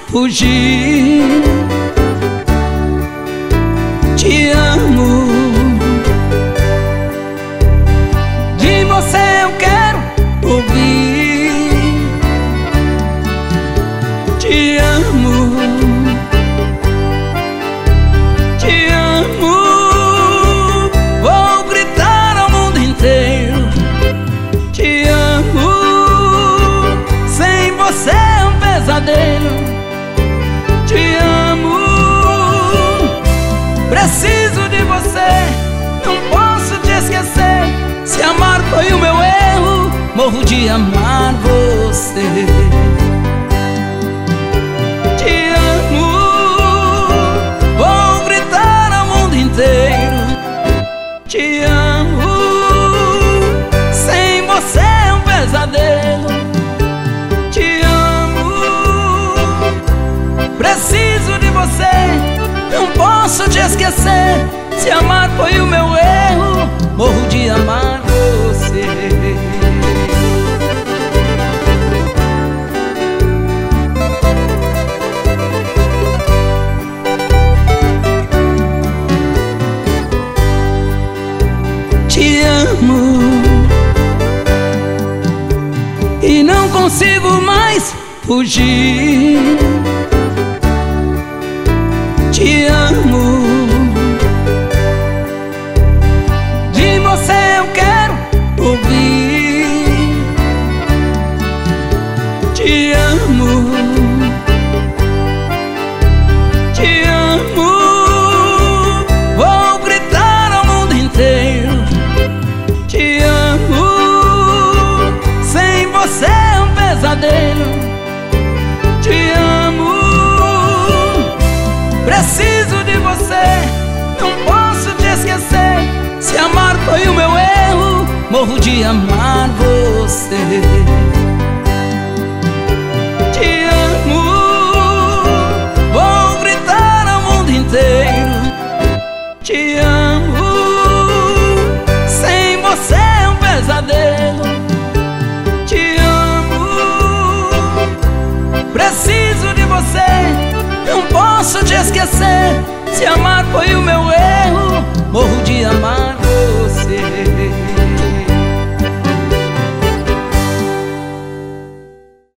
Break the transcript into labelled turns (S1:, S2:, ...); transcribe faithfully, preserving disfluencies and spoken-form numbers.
S1: fugir. Te amo, de você eu quero ouvir. Te amo, te amo, vou gritar ao mundo inteiro. Te amo, sem você é um pesadelo. Te amo, preciso de você, não posso te esquecer. Se amar foi o meu erro, morro de amar você. Te amo, vou gritar ao mundo inteiro. Te amo, sem você é um pesadelo. Te amo, preciso de você, não posso te esquecer. Se amar foi o meu erro, morro de amar você. Te amo e não consigo mais fugir. Te amo, de você eu quero ouvir. Te amo, te amo, vou gritar ao mundo inteiro. Te amo, sem você é um pesadelo. Te amo, preciso de você, não posso te esquecer. Se amar foi o meu erro, morro de amar você. Te amo, vou gritar ao mundo inteiro. Te amo, sem você é um pesadelo. Te amo, preciso de você, não posso te esquecer. Se amar foi o meu erro,